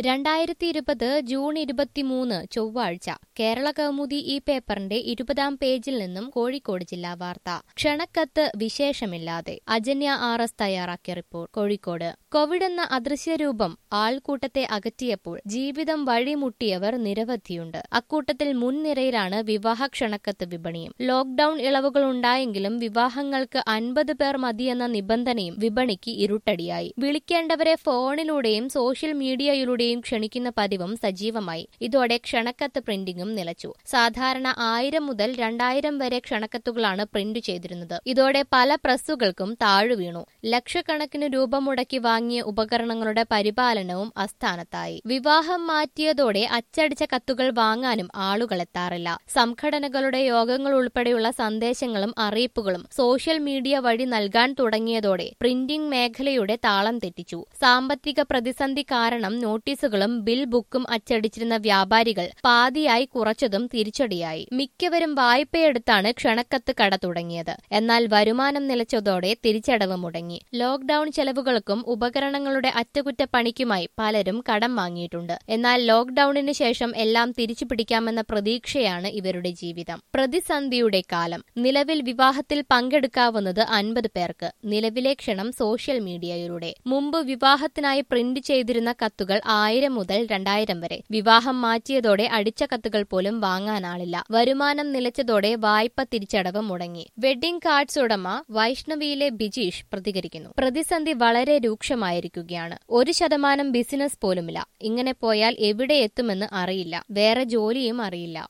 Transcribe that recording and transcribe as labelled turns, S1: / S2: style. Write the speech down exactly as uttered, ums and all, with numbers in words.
S1: രണ്ടായിരത്തി ഇരുപത് ജൂൺ ഇരുപത്തിമൂന്ന് ചൊവ്വാഴ്ച കേരള കൗമുദി ഈ പേപ്പറിന്റെ ഇരുപതാം പേജിൽ നിന്നും കോഴിക്കോട് ജില്ലാ വാർത്ത. ക്ഷണക്കത്ത് വിശേഷമില്ലാതെ അജന്യ ആർ എസ് തയ്യാറാക്കിയ റിപ്പോർട്ട്. കോഴിക്കോട് കോവിഡ് എന്ന അദൃശ്യരൂപം ആൾക്കൂട്ടത്തെ അകറ്റിയപ്പോൾ ജീവിതം വഴിമുട്ടിയവർ നിരവധിയുണ്ട്. അക്കൂട്ടത്തിൽ മുൻനിരയിലാണ് വിവാഹ ക്ഷണക്കത്ത് വിപണിയും. ലോക്ഡൌൺ ഇളവുകൾ ഉണ്ടായെങ്കിലും വിവാഹങ്ങൾക്ക് അൻപത് പേർ മതിയെന്ന നിബന്ധനയും വിപണിക്ക് ഇരുട്ടടിയായി. വിളിക്കേണ്ടവരെ ഫോണിലൂടെയും സോഷ്യൽ മീഡിയയിലൂടെയും ക്ഷണിക്കുന്ന പതിവും സജീവമായി. ഇതോടെ ക്ഷണക്കത്ത് പ്രിന്റിംഗും നിലച്ചു. സാധാരണ ആയിരം മുതൽ രണ്ടായിരം വരെ ക്ഷണക്കത്തുകളാണ് പ്രിന്റ് ചെയ്തിരുന്നത്. ഇതോടെ പല പ്രസ്സുകൾക്കും താഴുവീണു. ലക്ഷക്കണക്കിന് രൂപ മുടക്കി വാങ്ങിയ ഉപകരണങ്ങളുടെ പരിപാലനവും അസ്ഥാനത്തായി. വിവാഹം മാറ്റിയതോടെ അച്ചടിച്ച കത്തുകൾ വാങ്ങാനും ആളുകളെത്താറില്ല. സംഘടനകളുടെ യോഗങ്ങൾ ഉൾപ്പെടെയുള്ള സന്ദേശങ്ങളും അറിയിപ്പുകളും സോഷ്യൽ മീഡിയ വഴി നൽകാൻ തുടങ്ങിയതോടെ പ്രിന്റിംഗ് മേഖലയുടെ താളം തെറ്റിച്ചു. സാമ്പത്തിക പ്രതിസന്ധി കാരണം നോട്ടീസുകളും ബിൽ ബുക്കും അച്ചടിച്ചിരുന്ന വ്യാപാരികൾ പാതിയായി കുറച്ചതും തിരിച്ചടിയായി. മിക്കവരും വായ്പയെടുത്താണ് ക്ഷണക്കത്ത് കട തുടങ്ങിയത്. എന്നാൽ വരുമാനം നിലച്ചതോടെ തിരിച്ചടവ് മുടങ്ങി. ലോക്ഡൌൺ ചെലവുകൾക്കും ഉപകരണങ്ങളുടെ അറ്റകുറ്റപ്പണിക്കുമായി പലരും കടം വാങ്ങിയിട്ടുണ്ട്. എന്നാൽ ലോക്ഡൌണിന് ശേഷം എല്ലാം തിരിച്ചു പിടിക്കാമെന്ന പ്രതീക്ഷയാണ് ഇവരുടെ ജീവിതം. പ്രതിസന്ധിയുടെ കാലം. നിലവിൽ വിവാഹത്തിൽ പങ്കെടുക്കാവുന്നത് അൻപത് പേർക്ക്. നിലവിലെ ക്ഷണം സോഷ്യൽ മീഡിയയിലൂടെ. മുമ്പ് വിവാഹത്തിനായി പ്രിന്റ് ചെയ്തിരുന്ന കത്തുകൾ ആയിരം മുതൽ രണ്ടായിരം വരെ. വിവാഹം മാറ്റിയതോടെ അടിച്ച കത്തുകൾ പോലും വാങ്ങാനാളില്ല. വരുമാനം നിലച്ചതോടെ വായ്പ തിരിച്ചടവ് മുടങ്ങി. വെഡ്ഡിംഗ് കാർഡ്സ് ഉടമ വൈഷ്ണവിയിലെ ബിജീഷ് പ്രതികരിക്കുന്നു. പ്രതിസന്ധി വളരെ രൂക്ഷമായിരിക്കുകയാണ്. ഒരു ശതമാനം ബിസിനസ് പോലുമില്ല. ഇങ്ങനെ പോയാൽ എവിടെ എത്തുമെന്ന് അറിയില്ല. വേറെ ജോലിയും അറിയില്ല.